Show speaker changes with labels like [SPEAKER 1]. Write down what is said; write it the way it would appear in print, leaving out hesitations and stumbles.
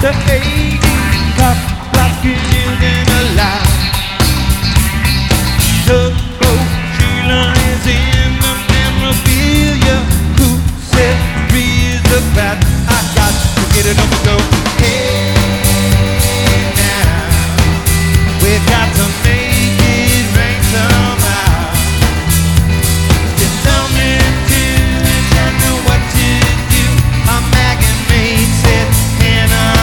[SPEAKER 1] The 80s pop rocking isn't allowed. Tugboat Sheila is in the memorabilia. Who said three is the bat? I got to get it on the go.